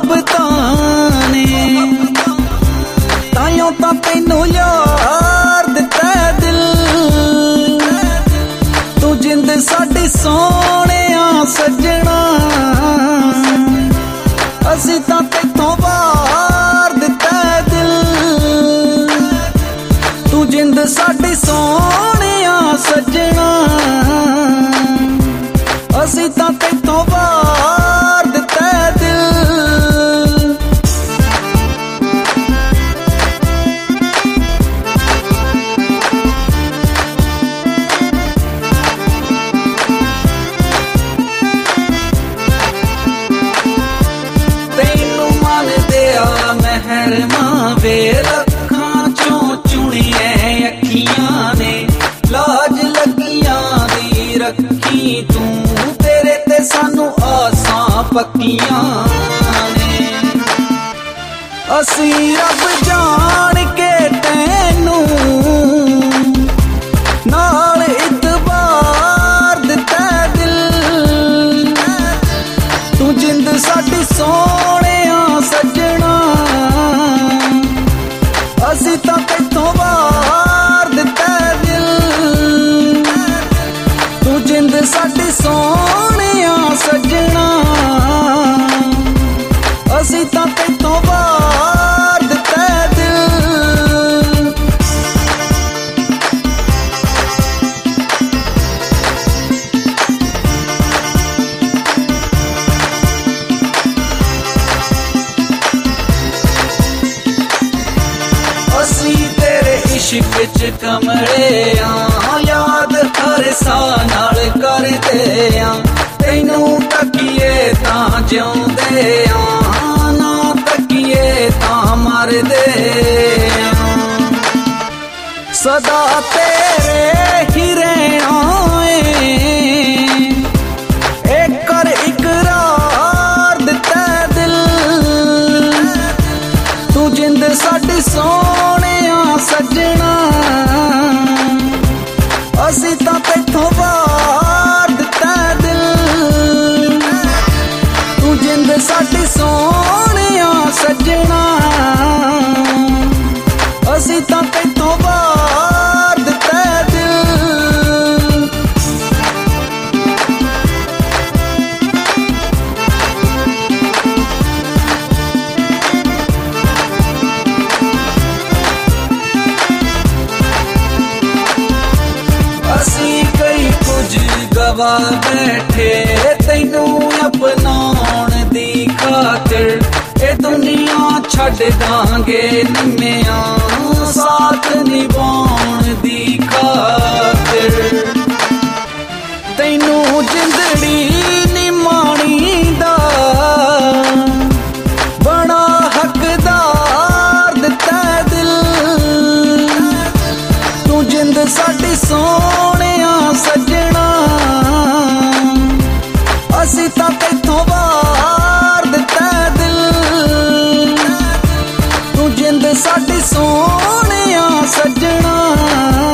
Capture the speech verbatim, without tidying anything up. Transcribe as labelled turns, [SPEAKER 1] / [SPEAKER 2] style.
[SPEAKER 1] ਮੁਹੱਬਤਾਂ ने ताइयों तां तैनू यार दिता दिल तू जिंद साडी सोहणिया सजना असी तां तैथों वार दिता दिल तू जिंद साडी सोहणिया सजना असी तां तैथों वार दिता दिल तैनू मन दिया मेहरमा वे लखां चों चुनिए अखियां ने लाज लगियां दी रखी तू तेरे ते सानू आसां पक्कियां ने असी रब जान के तैनू नाल इतबार दिता दिल तू जिंद साडी सोहणिया सजना असी तां तैथों वार दिता दिल तू जिंद साडी सोहणिया सजना असी तां तैथों वार दिता दिल असी तेरे इश्क च कमरे आ याद हर सा नाल करदे आ तैनू तकिए तां जिउंदे आ ना तकिए तां मरदे आ सदा तेरे ही रहना ए कर इकरार दिता दिल तू जिंद साडी सोहणिया सजना असी तां तैथों वार दिता दिल तू जिंद साडी सोहणिया सजना असी तां तैथों वार दिता दिल असी कई कुछ गवा बैठे तैनू अपनाउण दी खातिर ए दुनिया छड्ड दांगे निम्मिया साथ निभाउण दी खातिर तैनू जिंदड़ी नी माणी दा बड़ा हकदार दिता दिल तू जिंद साडी सोहणिया सजना असी तां तैथों वार दिता दिल तू जिंद साडी सोहणिया सजना